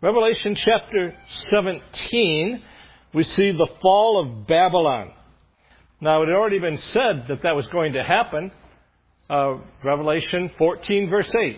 Revelation chapter 17, we see the fall of Babylon. Now, it had already been said that that was going to happen. Revelation 14, verse 8.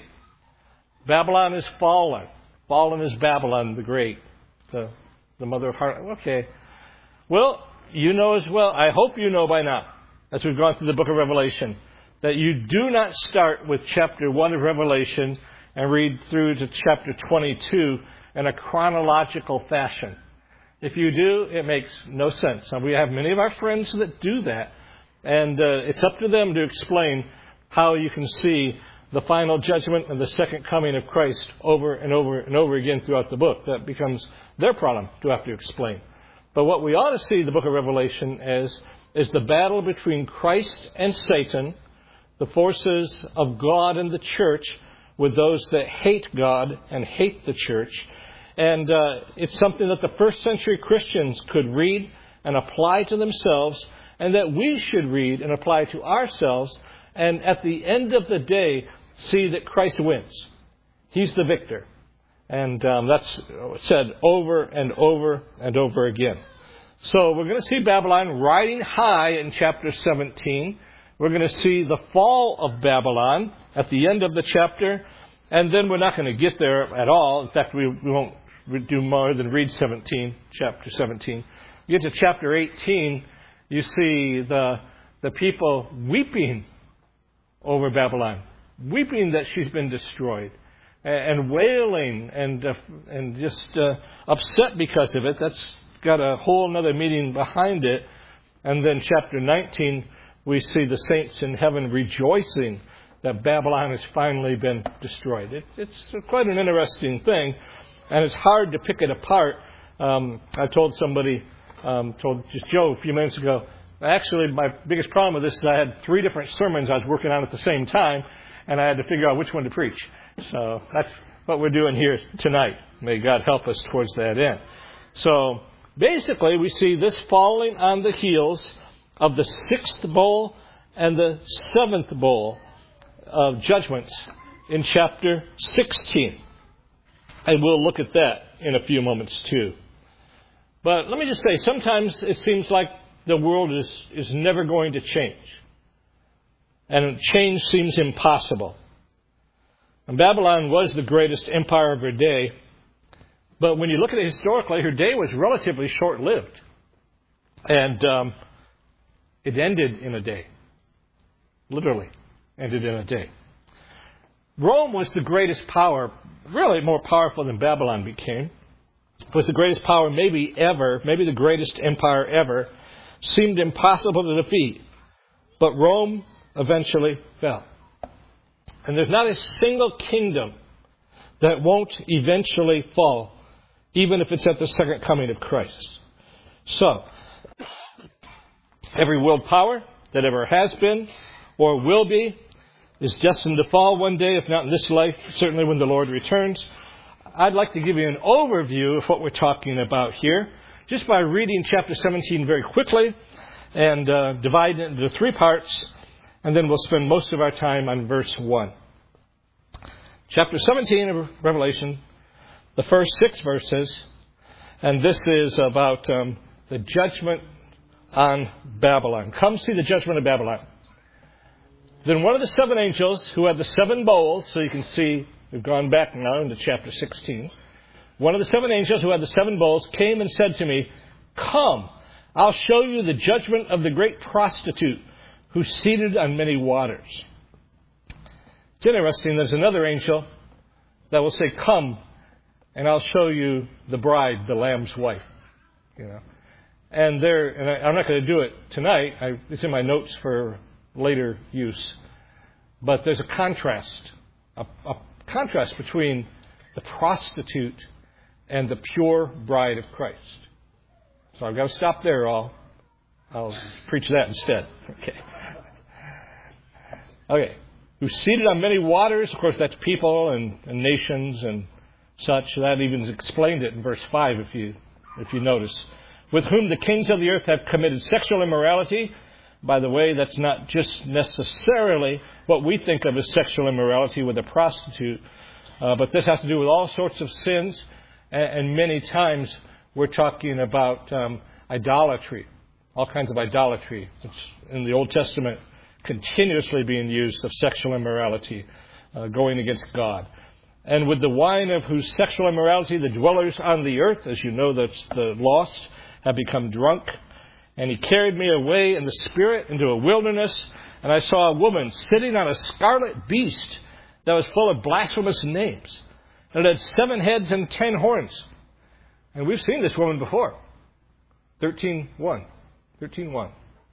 Babylon is fallen. Fallen is Babylon the Great, the mother of harlot. Okay. Well, you know as well, I hope you know by now, as we've gone through the book of Revelation, that you do not start with chapter 1 of Revelation and read through to chapter 22 in a chronological fashion. If you do, it makes no sense. Now, we have many of our friends that do that, and it's up to them to explain how you can see the final judgment and the second coming of Christ over and over and over again throughout the book. That becomes their problem to have to explain. But what we ought to see the book of Revelation as is the battle between Christ and Satan, the forces of God and the church, with those that hate God and hate the church. And it's something that the first century Christians could read and apply to themselves, and that we should read and apply to ourselves, and at the end of the day, see that Christ wins. He's the victor. And that's said over and over and over again. So we're going to see Babylon riding high in chapter 17. We're going to see the fall of Babylon at the end of the chapter. And then we're not going to get there at all. In fact, we won't do more than read chapter 17. You get to chapter 18, you see the people weeping over Babylon, weeping that she's been destroyed, and wailing and just upset because of it. That's got a whole other meaning behind it. And then chapter 19, we see the saints in heaven rejoicing that Babylon has finally been destroyed. It's quite an interesting thing. And it's hard to pick it apart. I told somebody, told just Joe a few minutes ago, actually my biggest problem with this is I had 3 different sermons I was working on at the same time, and I had to figure out which one to preach. So that's what we're doing here tonight. May God help us towards that end. So basically we see this falling on the heels of the 6th bowl and the 7th bowl of judgments in chapter 16. And we'll look at that in a few moments too. But let me just say, sometimes it seems like the world is never going to change. And change seems impossible. And Babylon was the greatest empire of her day. But when you look at it historically, her day was relatively short-lived. And it ended in a day. Literally ended in a day. Rome was the greatest power, really more powerful than Babylon became. It was the greatest power maybe ever, maybe the greatest empire ever. Seemed impossible to defeat. But Rome eventually fell. And there's not a single kingdom that won't eventually fall, even if it's at the second coming of Christ. So, every world power that ever has been or will be is destined to fall one day, if not in this life, certainly when the Lord returns. I'd like to give you an overview of what we're talking about here, just by reading chapter 17 very quickly and divide it into 3 parts, and then we'll spend most of our time on verse 1. Chapter 17 of Revelation, the first 6 verses, and this is about the judgment on Babylon. Come see the judgment of Babylon. Then one of the 7 angels who had the 7 bowls, so you can see we've gone back now into chapter 16. One of the 7 angels who had the 7 bowls came and said to me, "Come, I'll show you the judgment of the great prostitute who's seated on many waters." It's interesting, there's another angel that will say, "Come, and I'll show you the bride, the Lamb's wife." You know, and I'm not going to do it tonight. It's in my notes for later use. But there's a contrast between the prostitute and the pure bride of Christ. So I've got to stop there. I'll preach that instead. Okay. Who's seated on many waters. Of course, that's people and nations and such. That even explained it in verse 5, if you notice. With whom the kings of the earth have committed sexual immorality. By the way, that's not just necessarily what we think of as sexual immorality with a prostitute. But this has to do with all sorts of sins. And many times we're talking about idolatry, all kinds of idolatry. It's in the Old Testament continuously being used of sexual immorality, going against God. And with the wine of whose sexual immorality the dwellers on the earth, as you know, that's the lost, have become drunk. And he carried me away in the spirit into a wilderness, and I saw a woman sitting on a scarlet beast that was full of blasphemous names. And it had 7 heads and 10 horns. And we've seen this woman before. 13:1. 13:1.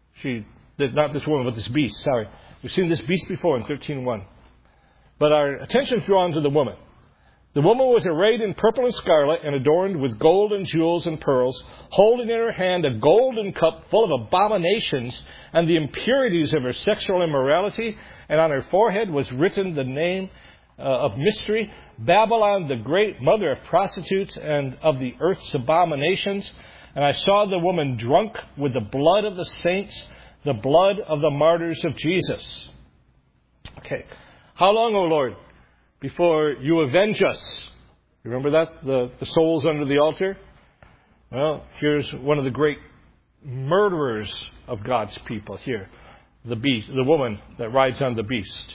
Not this woman, but this beast. Sorry. We've seen this beast before in 13:1. But our attention is drawn to the woman. The woman was arrayed in purple and scarlet and adorned with gold and jewels and pearls, holding in her hand a golden cup full of abominations and the impurities of her sexual immorality. And on her forehead was written the name of mystery, Babylon, the great mother of prostitutes and of the earth's abominations. And I saw the woman drunk with the blood of the saints, the blood of the martyrs of Jesus. Okay. How long, O Lord, before you avenge us? Remember that? The souls under the altar? Well, here's one of the great murderers of God's people here. The beast, the woman that rides on the beast.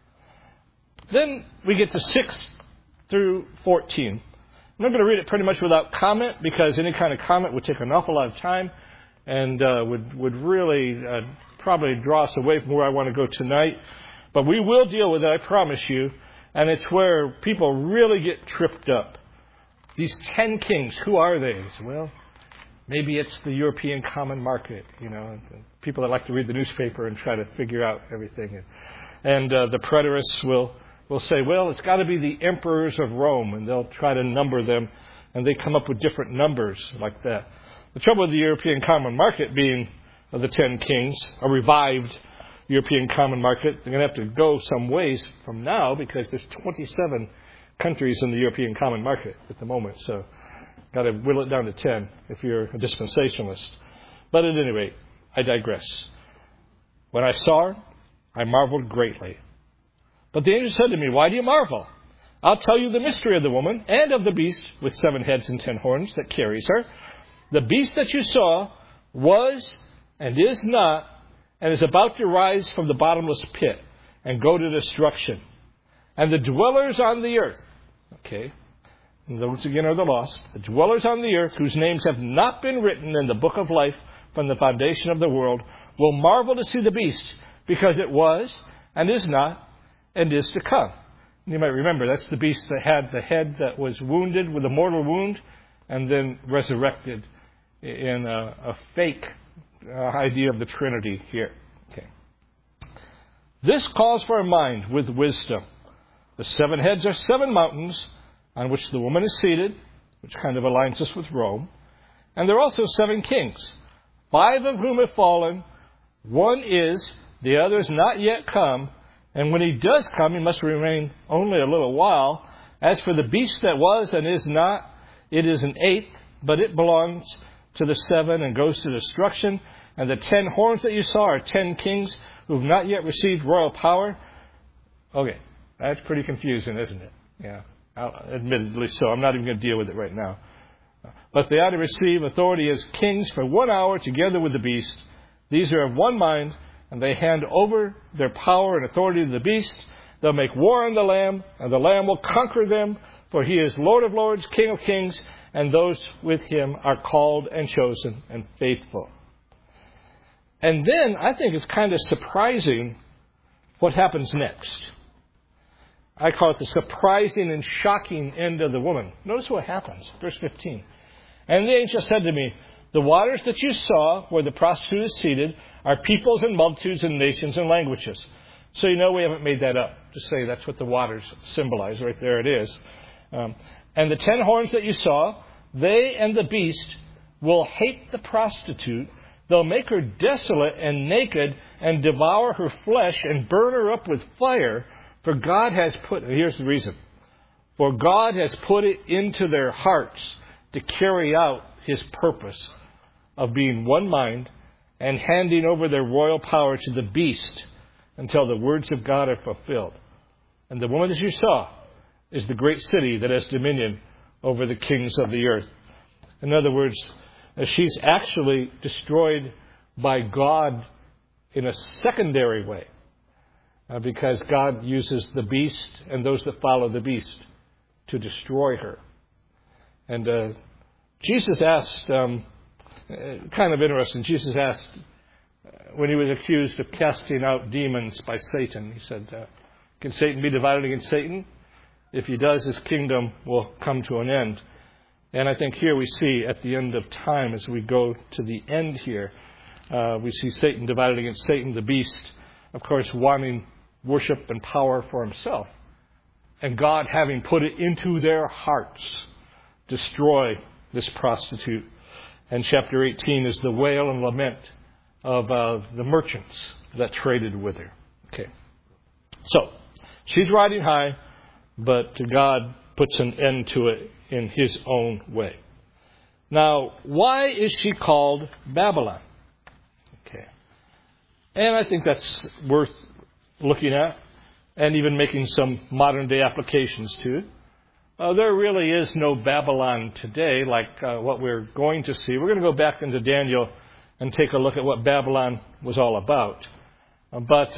Then we get to 6 through 14. I'm not going to read it pretty much without comment, because any kind of comment would take an awful lot of time and would really probably draw us away from where I want to go tonight. But we will deal with it, I promise you. And it's where people really get tripped up. These 10 kings, who are they? Well, maybe it's the European common market, people that like to read the newspaper and try to figure out everything. And the preterists will say, well, it's got to be the emperors of Rome, and they'll try to number them, and they come up with different numbers like that. The trouble with the European common market being the 10 kings, a revived European common market, they're going to have to go some ways from now, because there's 27 countries in the European common market at the moment, so got to whittle it down to 10 if you're a dispensationalist. But at any rate, I digress. When I saw her, I marveled greatly. But the angel said to me, why do you marvel? I'll tell you the mystery of the woman and of the beast with 7 heads and 10 horns that carries her. The beast that you saw was and is not, and is about to rise from the bottomless pit and go to destruction. And the dwellers on the earth, okay, and those again are the lost, the dwellers on the earth whose names have not been written in the book of life from the foundation of the world, will marvel to see the beast, because it was and is not and is to come. And you might remember that's the beast that had the head that was wounded with a mortal wound and then resurrected in a fake idea of the Trinity here. Okay. This calls for a mind with wisdom. The 7 heads are 7 mountains on which the woman is seated, which kind of aligns us with Rome. And there are also 7 kings, 5 of whom have fallen. One is, the other is not yet come. And when he does come, he must remain only a little while. As for the beast that was and is not, it is an 8th, but it belongs to the 7 and goes to destruction. And the 10 horns that you saw are 10 kings who have not yet received royal power. Okay, that's pretty confusing, isn't it? Yeah, admittedly so. I'm not even going to deal with it right now. But they ought to receive authority as kings for 1 hour together with the beast. These are of one mind, and they hand over their power and authority to the beast. They'll make war on the Lamb, and the Lamb will conquer them, for he is Lord of lords, King of kings, and those with him are called and chosen and faithful. And then I think it's kind of surprising what happens next. I call it the surprising and shocking end of the woman. Notice what happens. Verse 15. And the angel said to me, the waters that you saw where the prostitute is seated are peoples and multitudes and nations and languages. So you know we haven't made that up to say that's what the waters symbolize. Right there it is. And the 10 horns that you saw, they and the beast will hate the prostitute. They'll make her desolate and naked and devour her flesh and burn her up with fire. For God has put, here's the reason. For God has put it into their hearts to carry out his purpose of being one mind and handing over their royal power to the beast until the words of God are fulfilled. And the woman that you saw is the great city that has dominion over the kings of the earth. In other words, she's actually destroyed by God in a secondary way, because God uses the beast and those that follow the beast to destroy her. And Jesus asked, kind of interesting, Jesus asked, when he was accused of casting out demons by Satan, he said, can Satan be divided against Satan? If he does, his kingdom will come to an end. And I think here we see at the end of time, as we go to the end here, we see Satan divided against Satan, the beast, of course, wanting worship and power for himself. And God, having put it into their hearts, destroy this prostitute. And chapter 18 is the wail and lament of the merchants that traded with her. Okay. So, she's riding high, but God puts an end to it in his own way. Now, why is she called Babylon? Okay. And I think that's worth looking at and even making some modern day applications to. There really is no Babylon today like what we're going to see. We're going to go back into Daniel and take a look at what Babylon was all about. But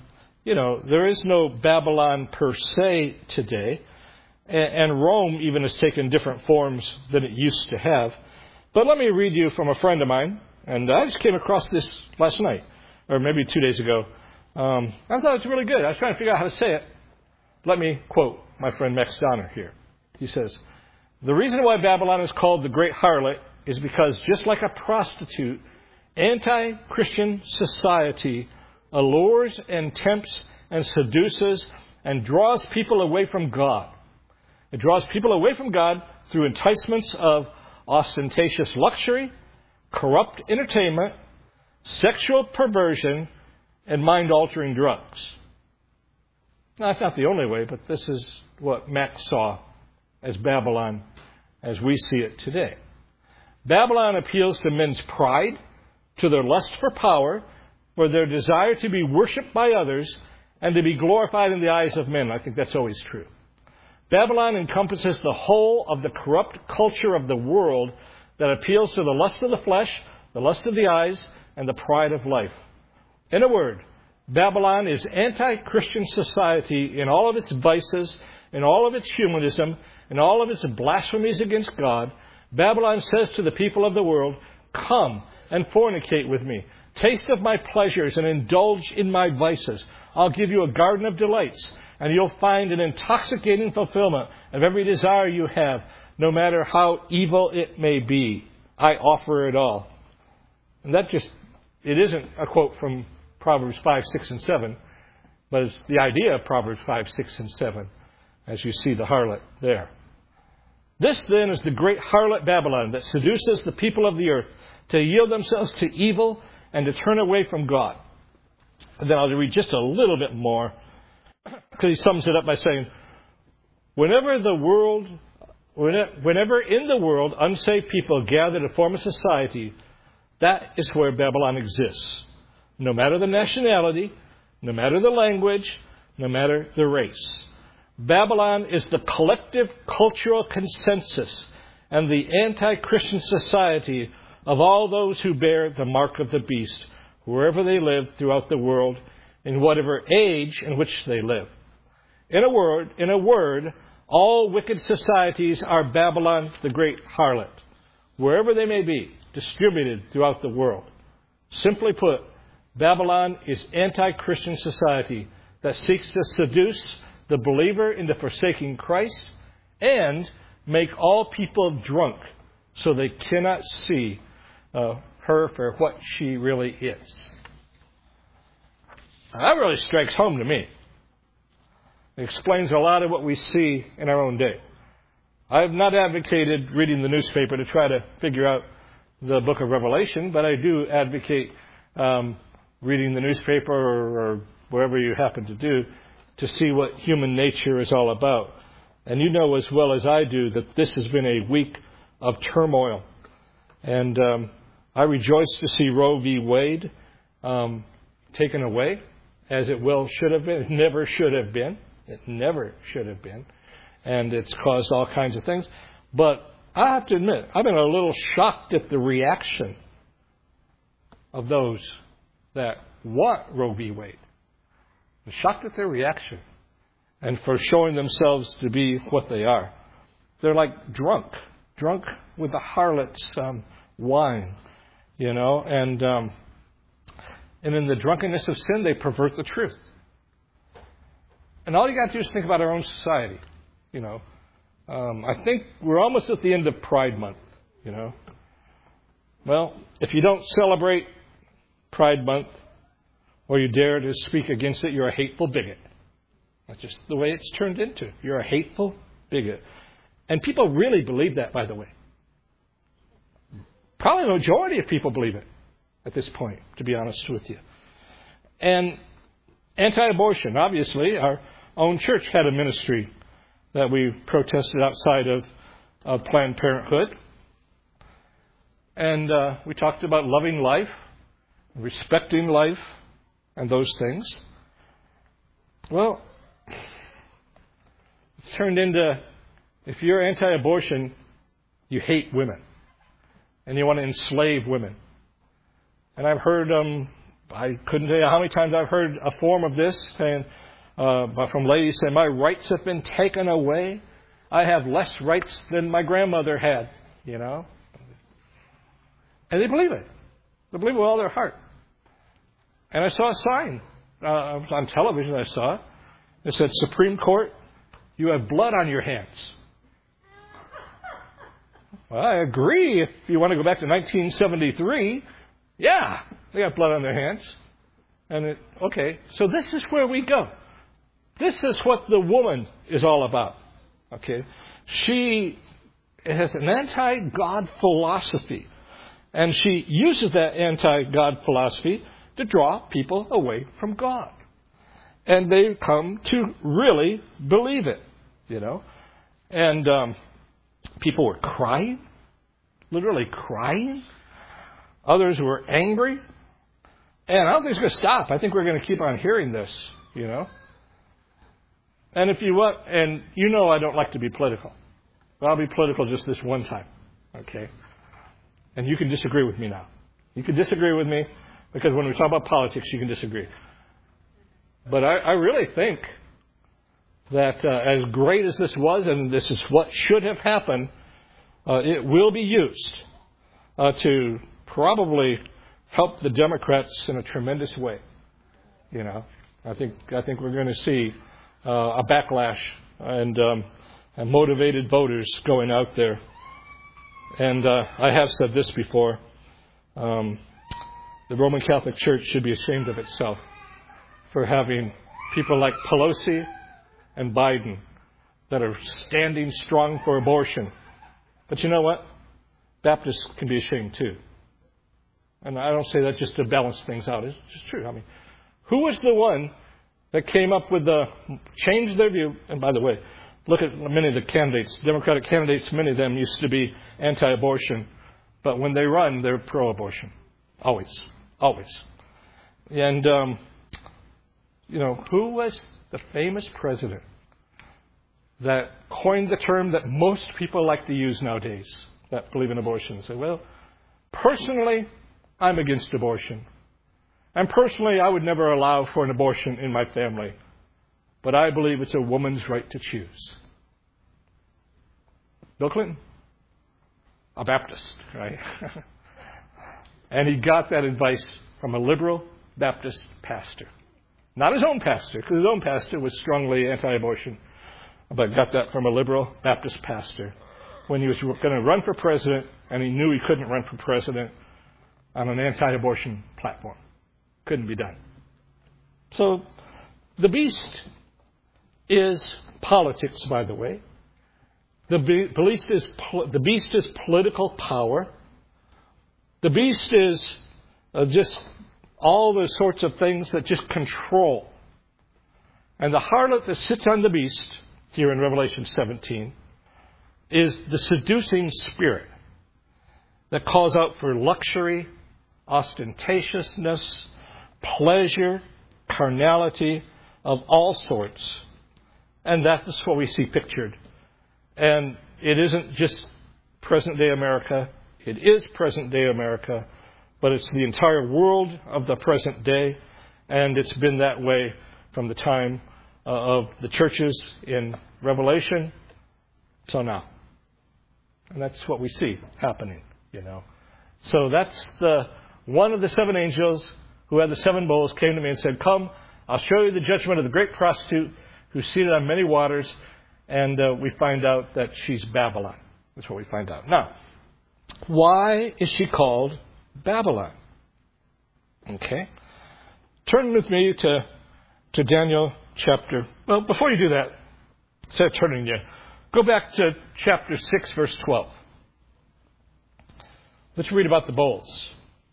there is no Babylon per se today. And Rome even has taken different forms than it used to have. But let me read you from a friend of mine. And I just came across this last night, or maybe 2 days ago. I thought it was really good. I was trying to figure out how to say it. Let me quote my friend Max Donner here. He says, the reason why Babylon is called the Great Harlot is because just like a prostitute, anti-Christian society allures and tempts and seduces and draws people away from God. It draws people away from God through enticements of ostentatious luxury, corrupt entertainment, sexual perversion, and mind-altering drugs. Now, that's not the only way, but this is what Max saw as Babylon as we see it today. Babylon appeals to men's pride, to their lust for power, for their desire to be worshipped by others, and to be glorified in the eyes of men. I think that's always true. Babylon encompasses the whole of the corrupt culture of the world that appeals to the lust of the flesh, the lust of the eyes, and the pride of life. In a word, Babylon is anti-Christian society in all of its vices, in all of its humanism, in all of its blasphemies against God. Babylon says to the people of the world, come and fornicate with me. Taste of my pleasures and indulge in my vices. I'll give you a garden of delights, and you'll find an intoxicating fulfillment of every desire you have, no matter how evil it may be. I offer it all. And it isn't a quote from Proverbs 5, 6, and 7, but it's the idea of Proverbs 5, 6, and 7, as you see the harlot there. This, then, is the great harlot Babylon that seduces the people of the earth to yield themselves to evil and to turn away from God. And then I'll read just a little bit more, because he sums it up by saying, whenever in the world unsaved people gather to form a society, that is where Babylon exists. No matter the nationality, no matter the language, no matter the race. Babylon is the collective cultural consensus and the anti-Christian society of all those who bear the mark of the beast, wherever they live throughout the world, in whatever age in which they live. In a word, all wicked societies are Babylon, the great harlot, wherever they may be, distributed throughout the world. Simply put, Babylon is anti-Christian society that seeks to seduce the believer into forsaking Christ and make all people drunk so they cannot see her for what she really is. Now, that really strikes home to me. It explains a lot of what we see in our own day. I have not advocated reading the newspaper to try to figure out the book of Revelation, but I do advocate reading the newspaper or wherever you happen to do to see what human nature is all about. And you know as well as I do that this has been a week of turmoil. And I rejoice to see Roe v. Wade taken away, as it should have been. It never should have been. It never should have been. And it's caused all kinds of things. But I have to admit, I've been a little shocked at the reaction of those that want Roe v. Wade. I'm shocked at their reaction and for showing themselves to be what they are. They're like drunk with the harlot's wine, and in the drunkenness of sin, they pervert the truth. And all you got to do is think about our own society, I think we're almost at the end of Pride Month, Well, if you don't celebrate Pride Month or you dare to speak against it, you're a hateful bigot. That's just the way it's turned into. You're a hateful bigot. And people really believe that, by the way. Probably the majority of people believe it at this point, to be honest with you. And anti-abortion, obviously, our own church had a ministry that we protested outside of Planned Parenthood. And we talked about loving life, respecting life, and those things. Well, it's turned into, if you're anti-abortion, you hate women. And you want to enslave women. And I've heard, I couldn't tell you how many times I've heard a form of this saying, from ladies saying, my rights have been taken away. I have less rights than my grandmother had, And they believe it. They believe it with all their heart. And I saw a sign on television. I saw it. It said, Supreme Court, you have blood on your hands. Well, I agree. If you want to go back to 1973, yeah, they got blood on their hands. And okay, so this is where we go. This is what the woman is all about. Okay, she has an anti-God philosophy, and she uses that anti-God philosophy to draw people away from God. And they come to really believe it, And people were crying, literally crying. Others were angry. And I don't think it's going to stop. I think we're going to keep on hearing this, And if you want, and I don't like to be political. But I'll be political just this one time, okay? And you can disagree with me now. You can disagree with me because when we talk about politics, you can disagree. But I really think that as great as this was, and this is what should have happened, it will be used to probably help the Democrats in a tremendous way. I think we're going to see a backlash and motivated voters going out there. And I have said this before. The Roman Catholic Church should be ashamed of itself for having people like Pelosi and Biden that are standing strong for abortion. But you know what? Baptists can be ashamed too. And I don't say that just to balance things out. It's just true. I mean, who was the one that came up with changed their view? And by the way, look at many of the candidates, Democratic candidates, many of them used to be anti-abortion. But when they run, they're pro-abortion. Always. And, who was the famous president that coined the term that most people like to use nowadays that believe in abortion? Say, well, personally, I'm against abortion. And personally, I would never allow for an abortion in my family. But I believe it's a woman's right to choose. Bill Clinton, a Baptist, right? And he got that advice from a liberal Baptist pastor. Not his own pastor, because his own pastor was strongly anti-abortion. But got that from a liberal Baptist pastor when he was going to run for president, and he knew he couldn't run for president on an anti-abortion platform. Couldn't be done. So the beast is politics, by the way. The beast is political power. The beast is just all the sorts of things that just control. And the harlot that sits on the beast, here in Revelation 17, is the seducing spirit that calls out for luxury, ostentatiousness, pleasure, carnality of all sorts. And that's what we see pictured. And it isn't just present-day America. It is present-day America, but it's the entire world of the present day, and it's been that way from the time of the churches in Revelation till now. And that's what we see happening, So that's one of the 7 angels who had the 7 bowls came to me and said, "Come, I'll show you the judgment of the great prostitute who's seated on many waters." And we find out that she's Babylon. That's what we find out. Now, why is she called Babylon? Okay. Turn with me to Daniel chapter... Well, before you do that, instead of turning you, go back to chapter 6, verse 12. Let's read about the bowls.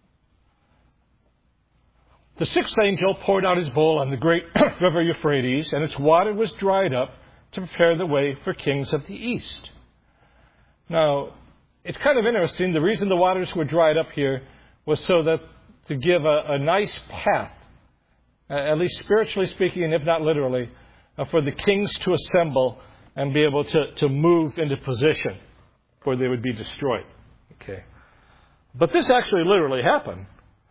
The 6th angel poured out his bowl on the great river Euphrates, and its water was dried up to prepare the way for kings of the east. Now, it's kind of interesting. The reason the waters were dried up here was so that to give a nice path, at least spiritually speaking, if not literally, for the kings to assemble and be able to move into position where they would be destroyed. Okay. But this actually literally happened.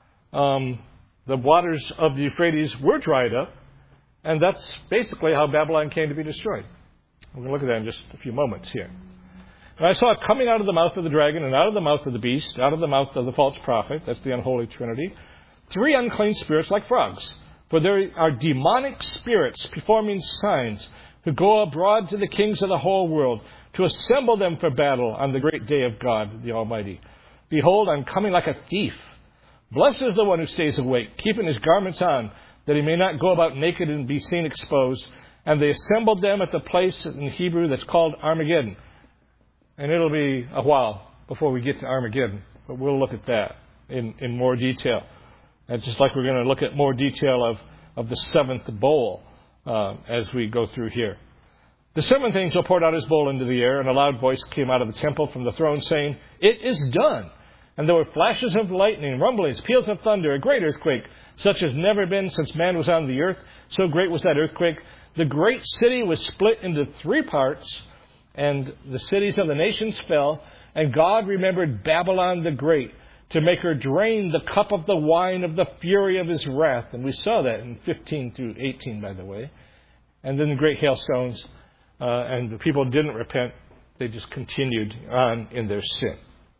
The waters of the Euphrates were dried up, and that's basically how Babylon came to be destroyed. We're going to look at that in just a few moments here. And I saw it coming out of the mouth of the dragon, and out of the mouth of the beast, out of the mouth of the false prophet, that's the unholy trinity, 3 unclean spirits like frogs. For there are demonic spirits performing signs who go abroad to the kings of the whole world to assemble them for battle on the great day of God, the Almighty. Behold, I'm coming like a thief. Blessed is the one who stays awake, keeping his garments on, that he may not go about naked and be seen exposed. And they assembled them at the place in Hebrew that's called Armageddon. And it'll be a while before we get to Armageddon, but we'll look at that in more detail. And just like we're going to look at more detail of the 7th bowl as we go through here. The 7th angel poured out his bowl into the air, and a loud voice came out of the temple from the throne saying, "It is done." And there were flashes of lightning, rumblings, peals of thunder, a great earthquake, such as never been since man was on the earth. So great was that earthquake. The great city was split into 3 parts, and the cities of the nations fell. And God remembered Babylon the Great to make her drain the cup of the wine of the fury of his wrath. And we saw that in 15 through 18, by the way. And then the great hailstones, and the people didn't repent. They just continued on in their sin.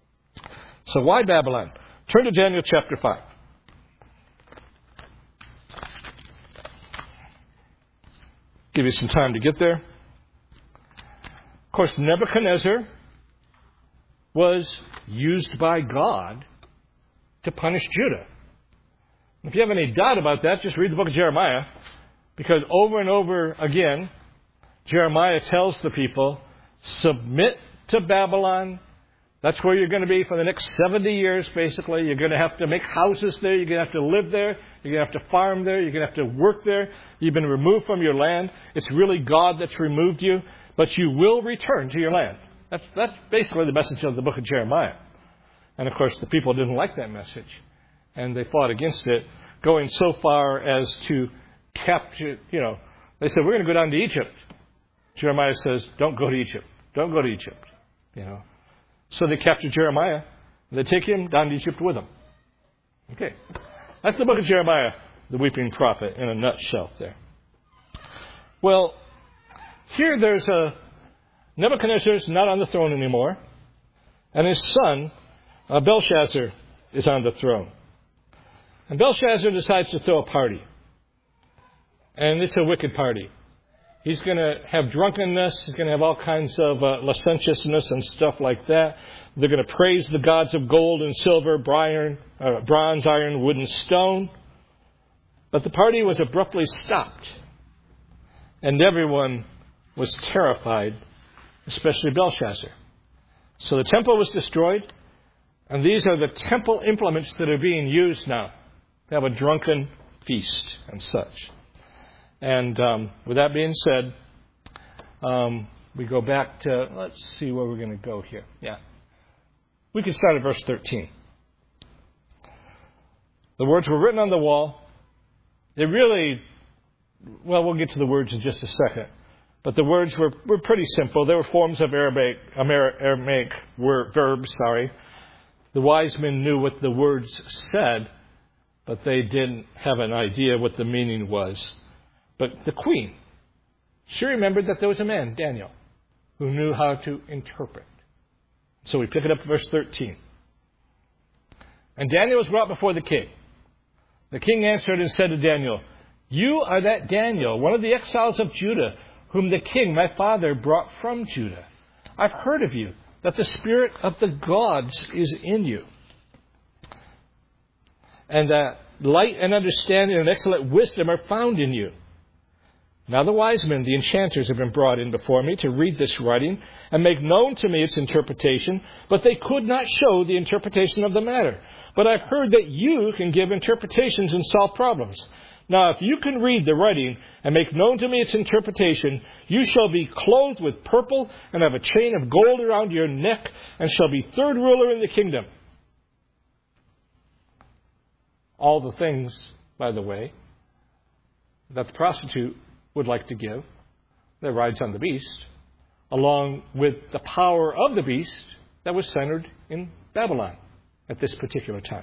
So why Babylon? Turn to Daniel chapter 5. Give you some time to get there. Of course, Nebuchadnezzar was used by God to punish Judah. If you have any doubt about that, just read the book of Jeremiah, because over and over again, Jeremiah tells the people, submit to Babylon. That's where you're going to be for the next 70 years, basically. You're going to have to make houses there. You're going to have to live there. You're going to have to farm there. You're going to have to work there. You've been removed from your land. It's really God that's removed you, but you will return to your land. That's basically the message of the book of Jeremiah. And, of course, the people didn't like that message, and they fought against it, going so far as to capture, they said, we're going to go down to Egypt. Jeremiah says, don't go to Egypt. Don't go to Egypt, So they capture Jeremiah. They take him down to Egypt with them. Okay. That's the book of Jeremiah, the weeping prophet, in a nutshell there. Well, here there's Nebuchadnezzar's not on the throne anymore, and his son, Belshazzar, is on the throne. And Belshazzar decides to throw a party. And it's a wicked party. He's going to have drunkenness. He's going to have all kinds of licentiousness and stuff like that. They're going to praise the gods of gold and silver, bronze, iron, wood, and stone. But the party was abruptly stopped. And everyone was terrified, especially Belshazzar. So the temple was destroyed. And these are the temple implements that are being used now. They have a drunken feast and such. And with that being said, we go back to, let's see where we're going to go here. Yeah. We can start at verse 13. The words were written on the wall. They really, we'll get to the words in just a second. But the words were pretty simple. They were forms of Aramaic verbs. The wise men knew what the words said, but they didn't have an idea what the meaning was. But the queen, she remembered that there was a man, Daniel, who knew how to interpret. So we pick it up at verse 13. And Daniel was brought before the king. The king answered and said to Daniel, "You are that Daniel, one of the exiles of Judah, whom the king, my father, brought from Judah. I've heard of you, that the spirit of the gods is in you, and that light and understanding and excellent wisdom are found in you. Now the wise men, the enchanters, have been brought in before me to read this writing and make known to me its interpretation, but they could not show the interpretation of the matter. But I've heard that you can give interpretations and solve problems. Now, if you can read the writing and make known to me its interpretation, you shall be clothed with purple and have a chain of gold around your neck and shall be third ruler in the kingdom." All the things, by the way, that the prostitute would like to give, that rides on the beast, along with the power of the beast that was centered in Babylon at this particular time.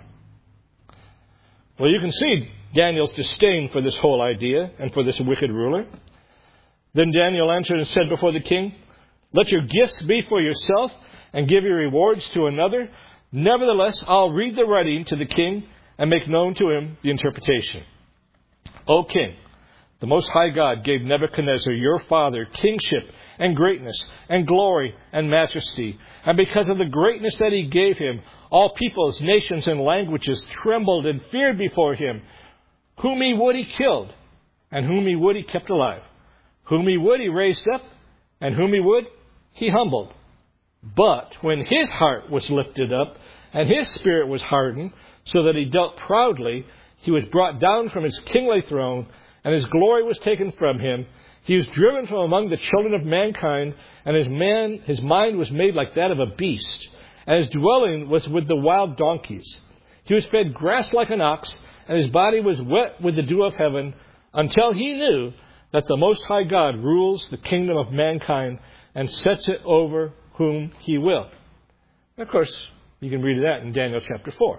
Well, you can see Daniel's disdain for this whole idea and for this wicked ruler. Then Daniel answered and said before the king, "Let your gifts be for yourself and give your rewards to another. Nevertheless, I'll read the writing to the king and make known to him the interpretation. O king, the Most High God gave Nebuchadnezzar, your father, kingship and greatness and glory and majesty. And because of the greatness that he gave him, all peoples, nations, and languages trembled and feared before him. Whom he would, he killed, and whom he would, he kept alive. Whom he would, he raised up, and whom he would, he humbled. But when his heart was lifted up, and his spirit was hardened, so that he dealt proudly, he was brought down from his kingly throne, and his glory was taken from him. He was driven from among the children of mankind, and his mind was made like that of a beast, and his dwelling was with the wild donkeys. He was fed grass like an ox, and his body was wet with the dew of heaven, until he knew that the Most High God rules the kingdom of mankind and sets it over whom he will." And of course, you can read that in Daniel chapter 4.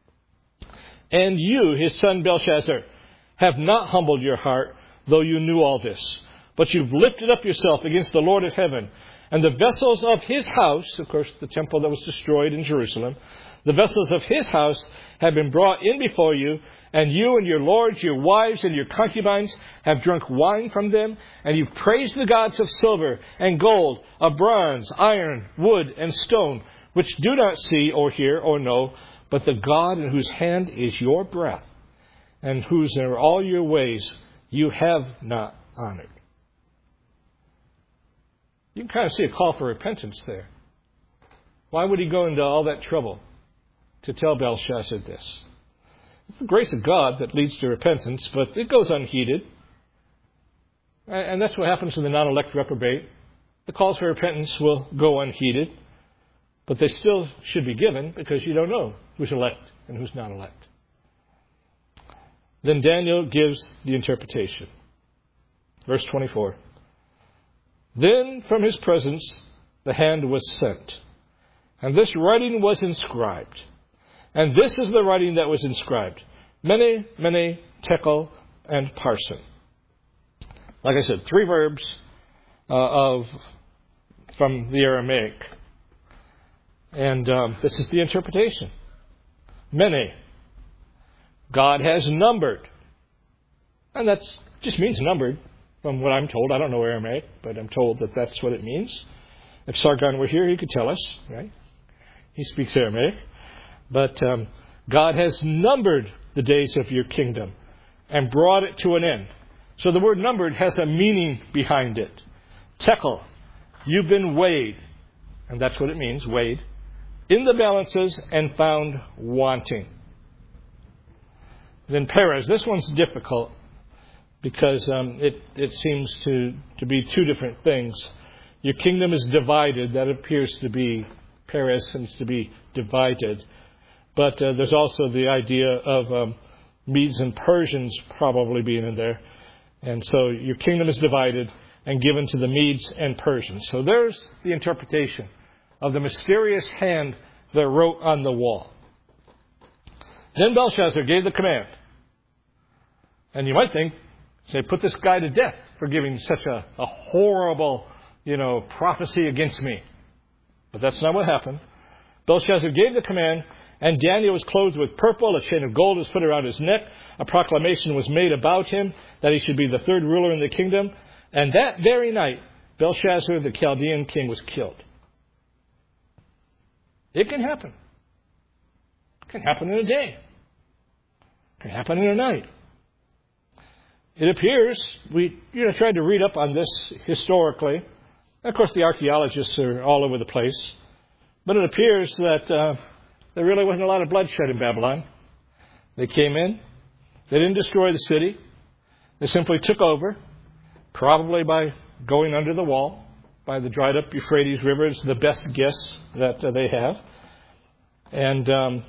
"And you, his son Belshazzar, have not humbled your heart, though you knew all this. But you've lifted up yourself against the Lord of heaven, and the vessels of his house," of course, the temple that was destroyed in Jerusalem, "the vessels of his house have been brought in before you, and you and your lords, your wives, and your concubines have drunk wine from them, and you've praised the gods of silver and gold, of bronze, iron, wood, and stone, which do not see or hear or know, but the God in whose hand is your breath, and whose are all your ways you have not honored." You can kind of see a call for repentance there. Why would he go into all that trouble to tell Belshazzar this? It's the grace of God that leads to repentance, but it goes unheeded. And that's what happens to the non-elect reprobate. The calls for repentance will go unheeded, but they still should be given because you don't know who's elect and who's not elect. Then Daniel gives the interpretation. Verse 24. "Then from his presence the hand was sent, and this writing was inscribed. And this is the writing that was inscribed: Mene, Mene, Tekel, and Parsin." Like I said, 3 verbs from the Aramaic. And this is the interpretation. Mene. God has numbered. And that just means numbered, from what I'm told. I don't know Aramaic, but I'm told that that's what it means. If Sargon were here, he could tell us, right? He speaks Aramaic. But God has numbered the days of your kingdom and brought it to an end. So the word numbered has a meaning behind it. Tekel, you've been weighed, and that's what it means, weighed, in the balances and found wanting. Then Perez, this one's difficult because it seems to be 2 different things. Your kingdom is divided. That appears to be, Perez seems to be divided. But there's also the idea of Medes and Persians probably being in there. And so your kingdom is divided and given to the Medes and Persians. So there's the interpretation of the mysterious hand that wrote on the wall. Then Belshazzar gave the command. And you might think, say, put this guy to death for giving such a horrible, prophecy against me. But that's not what happened. Belshazzar gave the command, and Daniel was clothed with purple. A chain of gold was put around his neck. A proclamation was made about him that he should be the third ruler in the kingdom. And that very night, Belshazzar, the Chaldean king, was killed. It can happen. It can happen in a day. It can happen in a night. It appears, we tried to read up on this historically. Of course, the archaeologists are all over the place. But it appears that there really wasn't a lot of bloodshed in Babylon. They came in. They didn't destroy the city. They simply took over, probably by going under the wall, by the dried up Euphrates River. It's the best guess that they have. And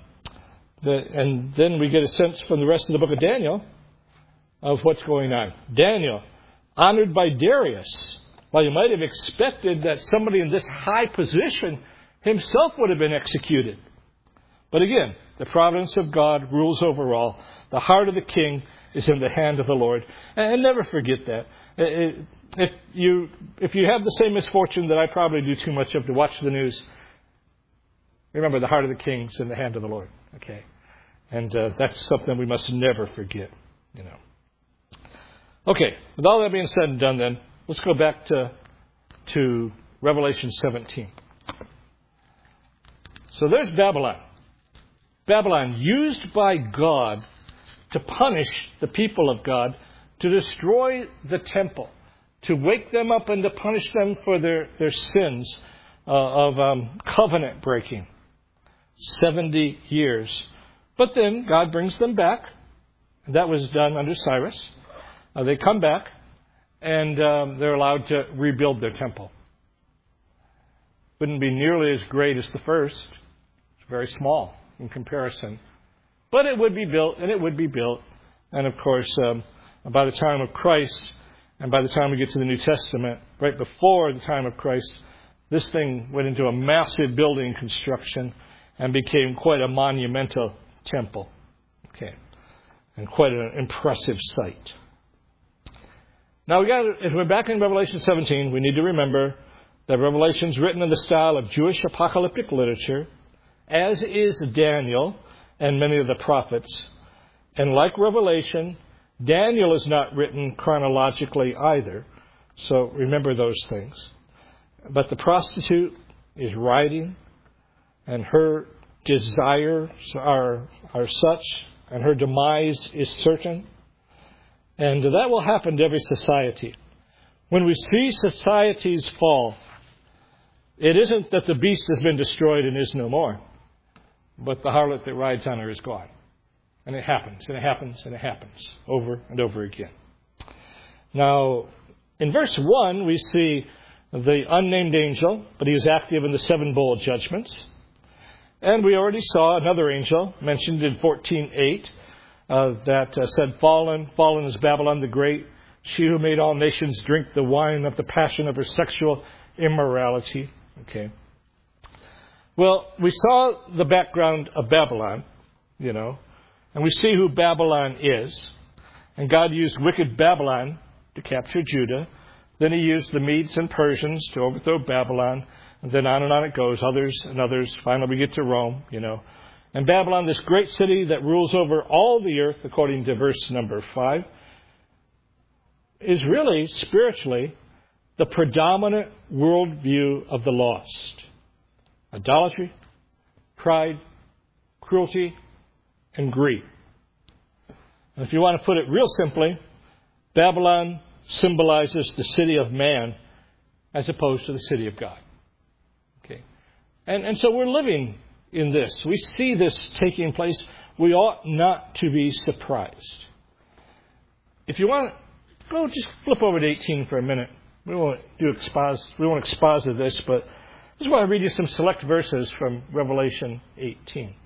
then we get a sense from the rest of the book of Daniel of what's going on. Daniel, honored by Darius. Well, you might have expected that somebody in this high position himself would have been executed. But again, the providence of God rules over all. The heart of the king is in the hand of the Lord. And never forget that. If you have the same misfortune that I probably do too much of to watch the news, remember the heart of the king is in the hand of the Lord. Okay, and that's something we must never forget. Okay, with all that being said and done, then let's go back to Revelation 17. So there's Babylon. Babylon used by God to punish the people of God, to destroy the temple, to wake them up and to punish them for their sins of covenant breaking. 70 years. But then God brings them back. That was done under Cyrus. They come back and they're allowed to rebuild their temple. Wouldn't be nearly as great as the first. It's very small in comparison. But it would be built, and it would be built. And of course, by the time of Christ, and by the time we get to the New Testament, right before the time of Christ, this thing went into a massive building construction and became quite a monumental temple. Okay. And quite an impressive sight. Now, if we're back in Revelation 17, we need to remember that Revelation is written in the style of Jewish apocalyptic literature, as is Daniel and many of the prophets. And like Revelation, Daniel is not written chronologically either. So remember those things. But the prostitute is writing, and her desires are such, and her demise is certain. And that will happen to every society. When we see societies fall, it isn't that the beast has been destroyed and is no more, but the harlot that rides on her is gone. And it happens, and it happens, and it happens over and over again. Now, in verse 1, we see the unnamed angel, but he is active in the 7 bowl judgments. And we already saw another angel mentioned in 14:8 that said, Fallen is Babylon the Great, she who made all nations drink the wine of the passion of her sexual immorality. Okay. Well, we saw the background of Babylon, and we see who Babylon is. And God used wicked Babylon to capture Judah. Then he used the Medes and Persians to overthrow Babylon. And then on it goes, others and others. Finally, we get to Rome, And Babylon, this great city that rules over all the earth, according to verse number 5, is really, spiritually, the predominant worldview of the lost. Idolatry, pride, cruelty, and greed. And if you want to put it real simply, Babylon symbolizes the city of man as opposed to the city of God. Okay, and so we're living in this. We see this taking place. We ought not to be surprised. If you want, go just flip over to 18 for a minute. We won't exposit this, but I just want to read you some select verses from Revelation 18.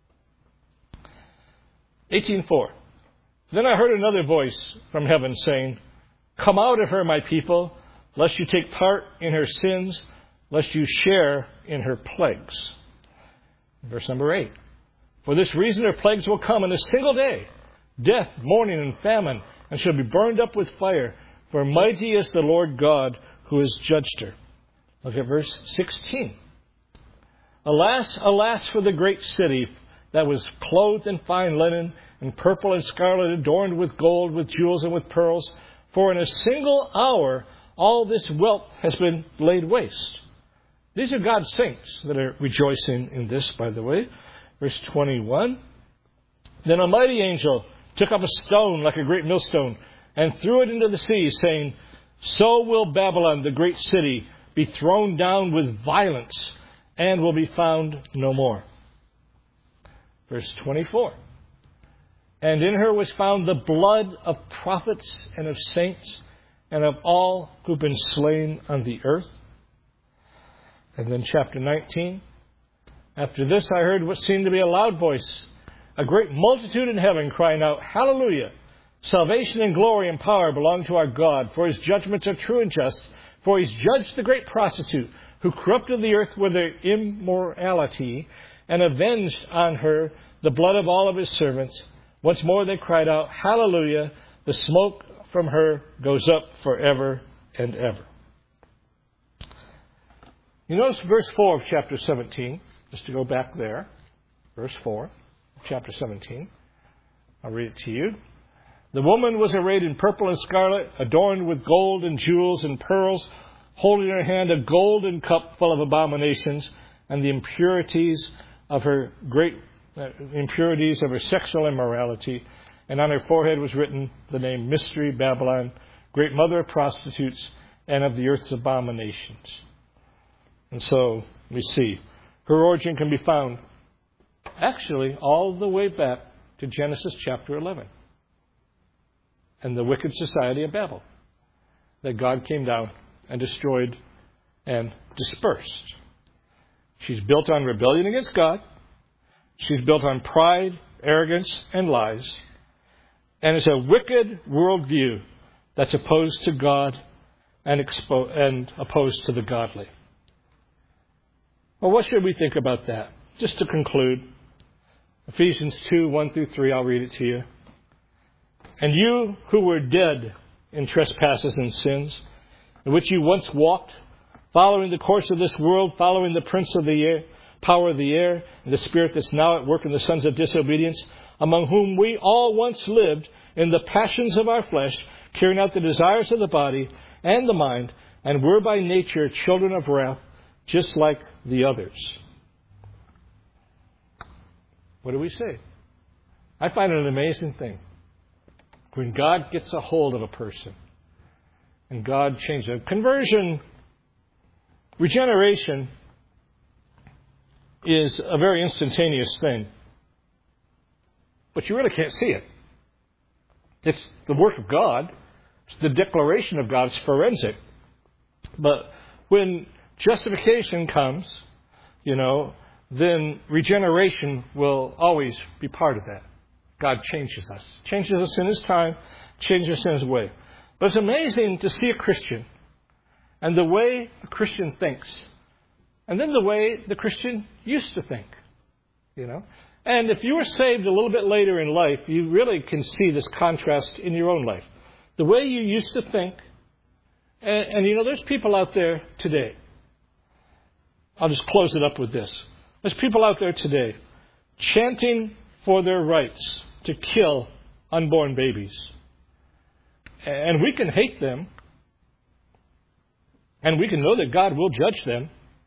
18:4. Then I heard another voice from heaven saying, Come out of her, my people, lest you take part in her sins, lest you share in her plagues. Verse number 8. For this reason her plagues will come in a single day, death, mourning, and famine, and shall be burned up with fire. For mighty is the Lord God who has judged her. Look at verse 16. Alas, alas for the great city that was clothed in fine linen, and purple and scarlet, adorned with gold, with jewels, and with pearls. For in a single hour all this wealth has been laid waste. These are God's saints that are rejoicing in this, by the way. Verse 21. Then a mighty angel took up a stone like a great millstone and threw it into the sea, saying, So will Babylon, the great city, be thrown down with violence and will be found no more. Verse 24. And in her was found the blood of prophets and of saints and of all who've been slain on the earth. And then chapter 19. After this I heard what seemed to be a loud voice, a great multitude in heaven crying out, Hallelujah! Salvation and glory and power belong to our God, for his judgments are true and just. For he's judged the great prostitute who corrupted the earth with her immorality and avenged on her the blood of all of his servants. Once more they cried out, Hallelujah! The smoke from her goes up forever and ever. You notice verse 4 of chapter 17, just to go back there. Verse 4 of chapter 17. I'll read it to you. The woman was arrayed in purple and scarlet, adorned with gold and jewels and pearls, holding in her hand a golden cup full of abominations and the impurities of her sexual immorality. And on her forehead was written the name Mystery Babylon, great mother of prostitutes and of the earth's abominations. And so we see her origin can be found actually all the way back to Genesis chapter 11 and the wicked society of Babel that God came down and destroyed and dispersed. She's built on rebellion against God. She's built on pride, arrogance, and lies. And it's a wicked worldview that's opposed to God and opposed to the godly. Well, what should we think about that? Just to conclude, Ephesians 2, 1 through 3, I'll read it to you. And you who were dead in trespasses and sins, in which you once walked, following the course of this world, following the prince of the air, power of the air, and the spirit that's now at work in the sons of disobedience, among whom we all once lived in the passions of our flesh, carrying out the desires of the body and the mind, and were by nature children of wrath, just like the others. What do we say? I find it an amazing thing. When God gets a hold of a person and God changes it. Conversion, regeneration is a very instantaneous thing. But you really can't see it. It's the work of God. It's the declaration of God. It's forensic. But when justification comes, then regeneration will always be part of that. God changes us. Changes us in his time, changes us in his way. But it's amazing to see a Christian and the way a Christian thinks. And then the way the Christian used to think. And if you were saved a little bit later in life, you really can see this contrast in your own life. The way you used to think. And there's people out there today. I'll just close it up with this. There's people out there today chanting for their rights to kill unborn babies. And we can hate them. And we can know that God will judge them.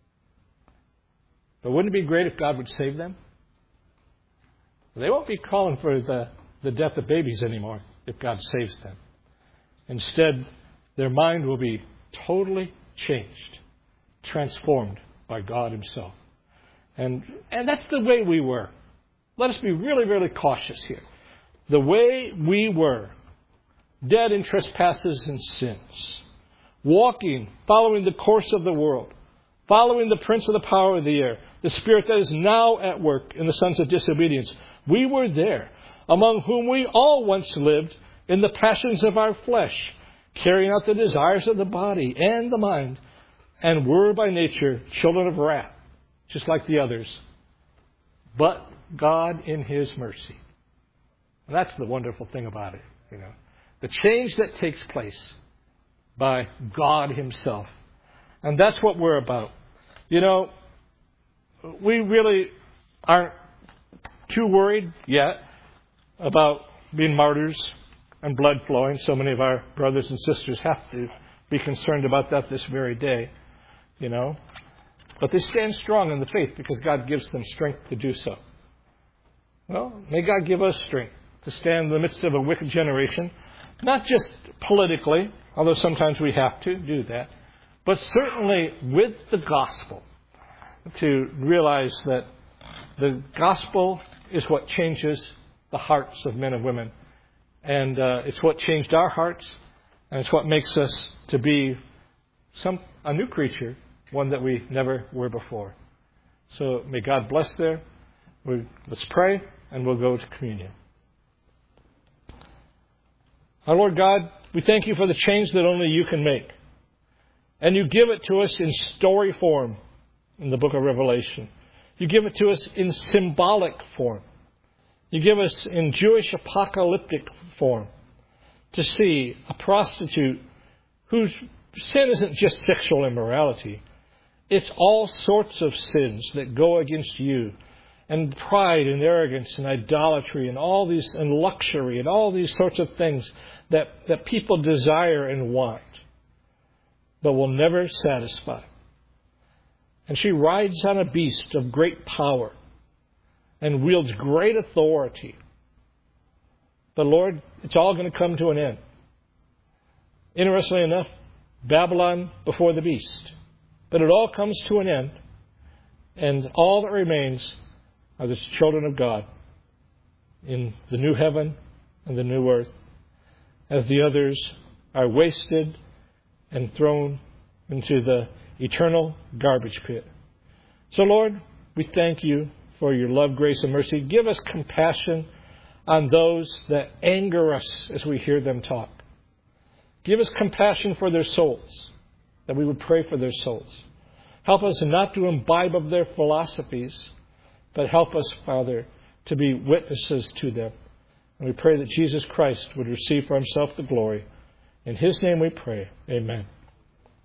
But wouldn't it be great if God would save them? They won't be calling for the death of babies anymore if God saves them. Instead, their mind will be totally changed, transformed by God himself. And that's the way we were. Let us be really, really cautious here. The way we were, dead in trespasses and sins, walking, following the course of the world, following the prince of the power of the air, the spirit that is now at work in the sons of disobedience. We were there, among whom we all once lived in the passions of our flesh, carrying out the desires of the body and the mind, and were by nature children of wrath, just like the others. But God in His mercy. And that's the wonderful thing about it, you know. The change that takes place by God Himself. And that's what we're about. You know, we really aren't too worried yet about being martyrs and blood flowing. So many of our brothers and sisters have to be concerned about that this very day, you know. But they stand strong in the faith because God gives them strength to do so. Well, may God give us strength to stand in the midst of a wicked generation, not just politically, although sometimes we have to do that, but certainly with the gospel, to realize that the gospel is what changes the hearts of men and women. And it's what changed our hearts, and it's what makes us to be a new creature, one that we never were before. So may God bless there. Let's pray, and we'll go to communion. Our Lord God, we thank You for the change that only You can make. And You give it to us in story form in the book of Revelation. You give it to us in symbolic form. You give us in Jewish apocalyptic form to see a prostitute whose sin isn't just sexual immorality. It's all sorts of sins that go against You, and pride and arrogance and idolatry and all these, and luxury and all these sorts of things that people desire and want, but will never satisfy. And she rides on a beast of great power and wields great authority. But Lord, it's all going to come to an end. Interestingly enough, Babylon before the beast. But it all comes to an end, and all that remains are the children of God in the new heaven and the new earth, as the others are wasted and thrown into the eternal garbage pit. So, Lord, we thank You for Your love, grace, and mercy. Give us compassion on those that anger us as we hear them talk. Give us compassion for their souls, that we would pray for their souls. Help us not to imbibe of their philosophies, but help us, Father, to be witnesses to them. And we pray that Jesus Christ would receive for Himself the glory. In His name we pray. Amen.